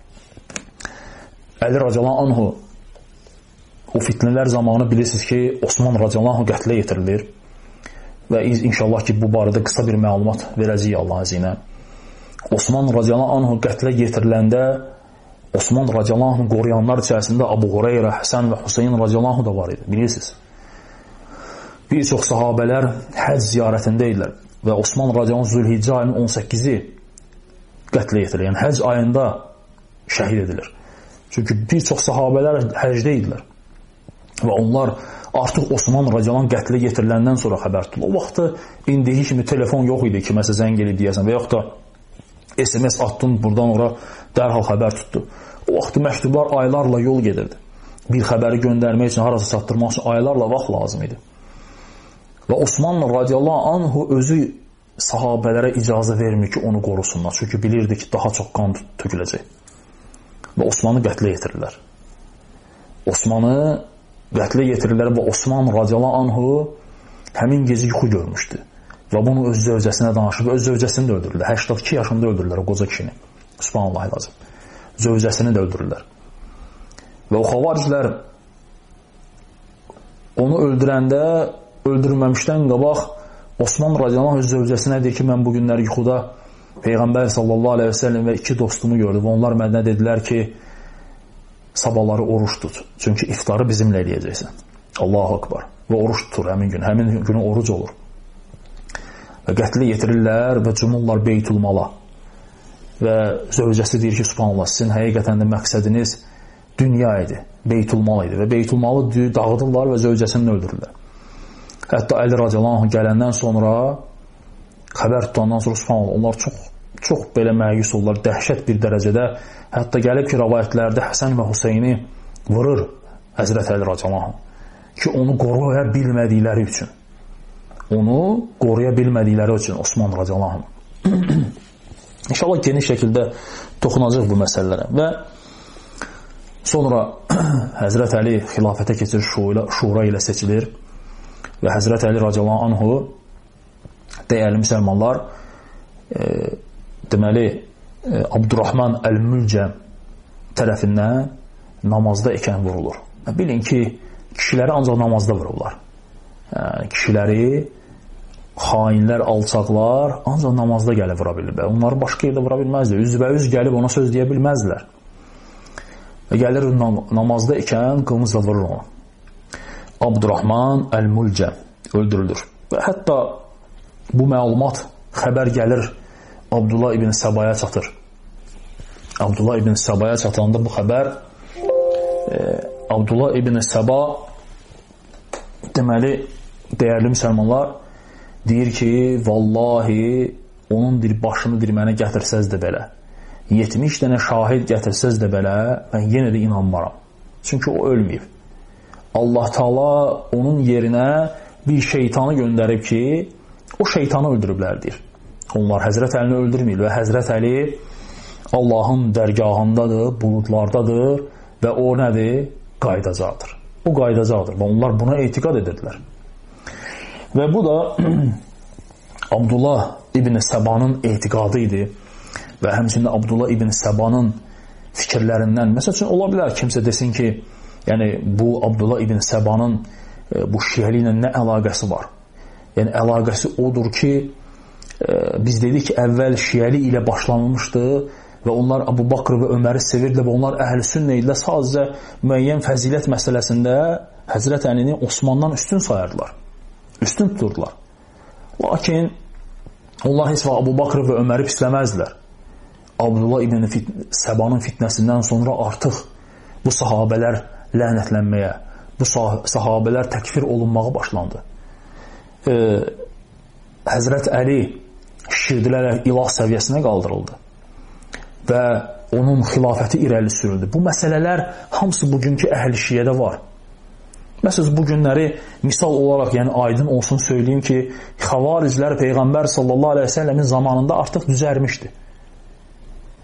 Əli radiyallahu anhu o fitnələr zamanı bilirsiniz ki, Osman radiyallahu anhu qətlə yetirilir və inşallah ki, bu barədə qısa bir məlumat verəcəyik Allah izinə. Osman radiyallahu anhu qətlə yetiriləndə Osman radiyallahu anhu qoruyanlar içərisində Abu Hureyra, Həsən və Hüseyin radiyallahu anhu da var idi, bilirsiniz. Bir çox sahabələr həcc ziyarətində idilər və Osman radiyallahu anhu Zülhiccə ayının on səkkizi qətlə yetirilir. Yəni həcc ayında şəhid edilir. Çünki bir çox sahabələr həcdə idilər və onlar artıq Osman radiyallahu anhu qətlə yetiriləndən sonra xəbər tutulur. O vaxtı indiyi kimi telefon yox idi ki, məsələn zəng edib deyəsən və yaxud da S M S attın buradan ora dərhal xəbər tutdu. O vaxtı məktublar aylarla yol gedirdi. Bir xəbəri göndərmək üçün, harasa çatdırmaq üçün aylarla vaxt lazım idi. Və Osman radiyallahu anhu özü sahabələrə icazə vermir ki, onu qorusunlar. Çünki bilirdi ki, daha çox qan töküləcək. Və Osmanı qətlə yetirirlər. Osmanı qətlə yetirirlər və Osman radiyallahu anhu həmin gecə yuxu görmüşdü. Və bunu öz zövcəsinə danışıb, öz zövcəsini də öldürürlər. səksən iki yaşında öldürürlər o qoca kişini. Subhanallah lazım. Zövcəsini də öldürürlər. Və o xavariclər onu öldürəndə, öldürməmişdən qabaq Osman radiyallahu anh öz zövcəsinə deyir ki, mən bu günlər yuxuda Peyğəmbər sallallahu aleyhi və səlləm və iki dostumu gördüm və onlar mənə dedilər ki, sabahları oruç tut. Çünki iftarı bizimlə eləyəcəksən. Allahu akbar. Və oruç tutur həmin gün. Həmin günü oruc olur. Və qətlə yetirirlər və cumurlar Beytulmala. Və zövcəsi deyir ki, subhanallah, sizin həqiqətən də məqsədiniz dünya idi, Beytulmal idi və Beytulmalı dağıdırlar və zövcəsini öldürürlər. Hətta Əli radiyallahu anh gələndən sonra, xəbər tutandan sonra subhanallah, onlar çox, çox belə məyus olurlar, dəhşət bir dərəcədə. Hətta gəlib ki, rəvayətlərdə Həsən və Hüseyni vurur Həzrət Əli radiyallahu anh ki, onu qoruya bilmədikləri üçün. Onu qoruya bilmədikləri üçün Osman radiyallahu anh. İnşallah geniş şəkildə toxunacaq bu məsələlərə. Və sonra Həzrət Əli xilafətə keçir, şura ilə seçilir və Həzrət Əli radiyallahu anhu dəyərli müsəlmanlar e, deməli e, Abdurrahman Əl-Mülcəm tərəfindən namazda ikən vurulur. Bilin ki, kişiləri ancaq namazda vururlar. Yəni, kişiləri xainlər, alçaqlar ancaq namazda gəlib vura bilirlər. Onları başqa yerdə vura bilməzlər. Üzbəüz gəlib ona söz deyə bilməzlər. Və gəlir namazda ikən qılıncla vurur onu. Abdurrahman Əl-Mülcəm öldürülür. Və hətta bu məlumat, xəbər gəlir Abdullah ibn Səbaya çatır. Abdullah ibn Səbaya çatanda bu xəbər e, Abdullah ibn Səba deməli, dəyərli müsəlmanlar deyir ki, vallahi onun bir başını bir mənə gətirsəz də belə, yetmiş dənə şahid gətirsəz də belə, mən yenə də inanmaram. Çünki o ölməyib. Allah Taala onun yerinə bir şeytanı göndərib ki, o şeytanı öldürüblər deyir. Onlar Həzrət Əlini öldürməyir və Həzrət Əli Allahın dərgahındadır, buludlardadır və o nədir? Qaydacaqdır. O qaydacaqdır və onlar buna etiqad edirdilər. Və bu da Abdullah ibn Səbanın etiqadı idi və həmçində Abdullah ibn Səbanın fikirlərindən. Məsəl üçün, ola bilər kimsə desin ki, yəni bu Abdullah ibn Səbanın e, bu şiəli ilə nə əlaqəsi var? Yəni əlaqəsi odur ki, e, biz dedik ki, əvvəl şiəli ilə başlanılmışdı və onlar Abu Bakr və Öməri sevirdilər və onlar əhl-i sünnə ilə sadəcə müəyyən fəzilət məsələsində Həzrət Əlini Osmandan üstün sayardılar. Üstün tuturdular. Lakin onlar heç vaxt Abu Bakr və Öməri pisləməzdilər. Abdullah ibn Fit Səbanın fitnəsindən sonra artıq bu sahabələr lənətlənməyə, bu sahabələr təkfir olunmağa başlandı. Ee, Həzrət Əli şişirdilərək ilah səviyyəsinə qaldırıldı və onun xilafəti irəli sürüldü. Bu məsələlər hamısı bugünkü əhl-i şiədə var. Məsələn, bu günləri misal olaraq, yəni aydın olsun söyləyeyim ki, xavariclər Peyğəmbər sallallahu aleyhi və səlləmin zamanında artıq düzərmişdi.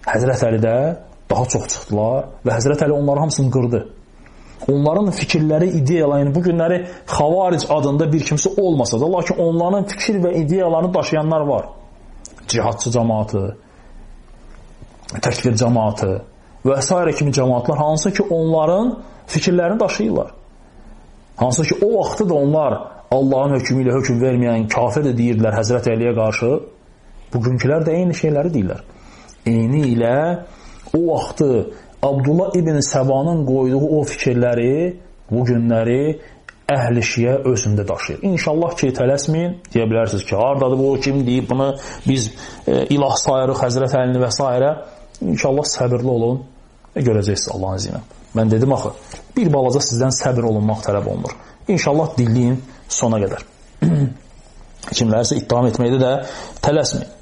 Həzrət Əli də daha çox çıxdılar və Həzrət Əli onları hamısını qırdı. Onların fikirləri, ideyaları, yəni bu günləri Xavaric adında bir kimsə olmasa da, lakin onların fikir və ideyalarını daşıyanlar var. Cihadçı cəmaatı, təkfir cəmaatı və s. kimi cəmaatlar, hansı ki onların fikirlərini daşıyırlar. Hansı ki o vaxtı da onlar Allahın hökmü ilə hökm verməyən kafir də deyirdilər Həzrət Əliyə qarşı. Bugünkülər də eyni şeyləri deyirlər. Eyni ilə o vaxtı Abdullah ibn Səbanın qoyduğu o fikirləri, bu günləri əhl-i şiə özündə daşıyır. İnşallah ki, tələsməyin, deyə bilərsiniz ki, haradadır bu, kim deyib bunu, biz e, ilah sayırıq, Həzrət Əlini və s. İnşallah səbirli olun və görəcəksiniz Allahın izni ilə. Mən dedim axı, bir balaca sizdən səbir olunmaq tələb olunur. İnşallah dinləyin sona qədər. Kimlərsə ittiham etməkdə də tələsməyin.